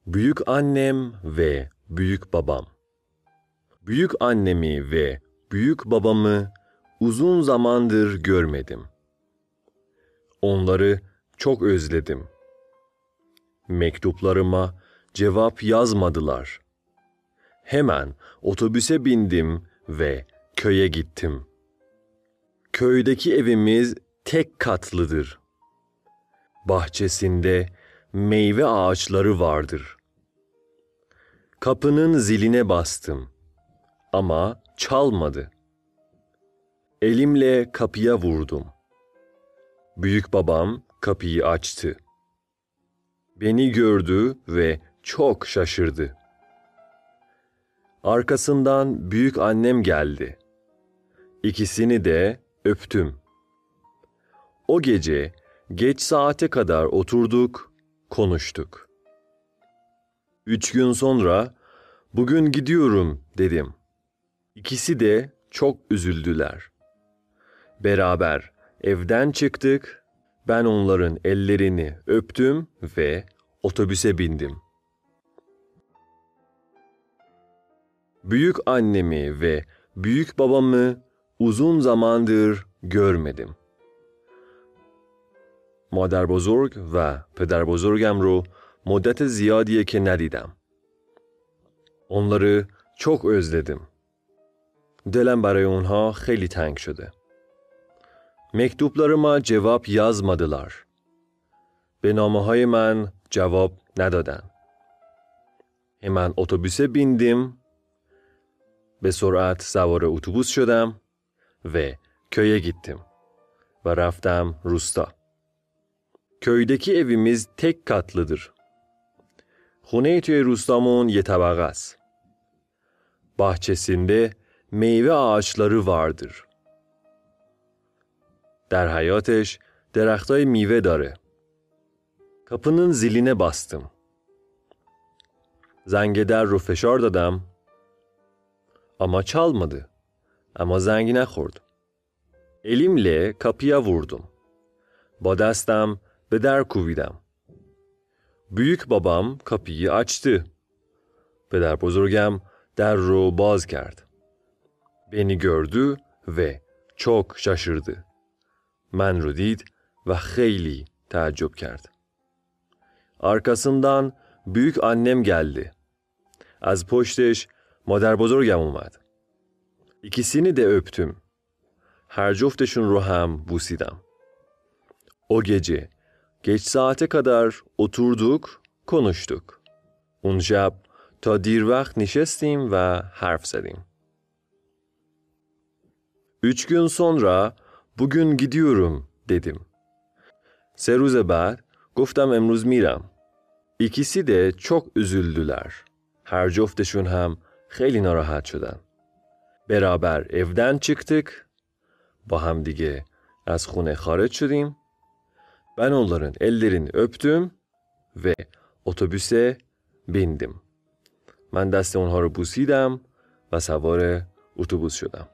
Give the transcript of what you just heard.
Büyük annem ve büyük babam. Büyük annemi ve büyük babamı uzun zamandır görmedim. Onları çok özledim. Mektuplarıma cevap yazmadılar. Hemen otobüse bindim ve köye gittim. Köydeki evimiz tek katlıdır. Bahçesinde meyve ağaçları vardır. Kapının ziline bastım ama çalmadı. Elimle kapıya vurdum. Büyük babam kapıyı açtı. Beni gördü ve çok şaşırdı. Arkasından büyük annem geldi. İkisini de öptüm. O gece geç saate kadar oturduk, konuştuk. 3 gün sonra bugün gidiyorum dedim. İkisi de çok üzüldüler. Beraber evden çıktık. Ben onların ellerini öptüm ve otobüse bindim. Büyük annemi ve büyük babamı uzun zamandır görmedim. مادر بزرگ و پدر بزرگم رو مدت زیادیه که ندیدم. onları çok özledim. دلم برای اونها خیلی تنگ شده. mektuplarıma cevap yazmadılar. به نامه‌های من جواب ندادن. hemen otobüse bindim. به سرعت سوار اتوبوس شدم ve köye gittim. ve رفتم روستا. Köydeki evimiz tek katlıdır. خونه توی روستامون یه طبقه است. Bahçesinde meyve ağaçları vardır. در حیاتش درختای میوه داره. Kapının ziline bastım. زنگ در رو فشار دادم ama çalmadı. Ama زنگ نخورد. Elimle kapıya vurdum. با دستم به در کوبیدم. büyük babam kapıyı açtı. پدر بزرگم در رو باز کرد. beni gördü ve çok şaşırdı. من رو دید و خیلی تعجب کرد. Arkasından büyük annem geldi. از پشتش مادر بزرگم اومد. İkisini de öptüm. Her جفتشون رو هم بوسیدم. O gece geç saate kadar oturduk, konuştuk. اون شب تا دیر وقت نشستیم و حرف زدیم. 3 gün sonra bugün gidiyorum dedim. 3 روز بعد گفتم امروز میرم. İkisi de çok üzüldüler. Her جفتشون هم خیلی ناراحت شدن. beraber evden çıktık. با هم دیگه از خونه خارج شدیم. Ben onların ellerini öptüm ve otobüse bindim. من دست اونها رو بوسیدم و سوار اتوبوس شدم.